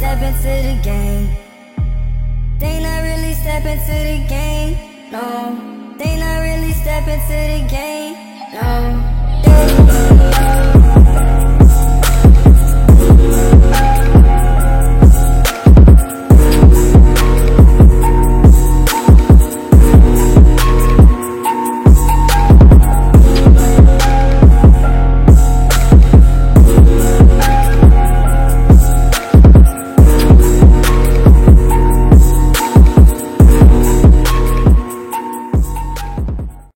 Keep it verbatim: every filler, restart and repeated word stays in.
step into the game. They not really step into the game, no. They not really step into the game, no.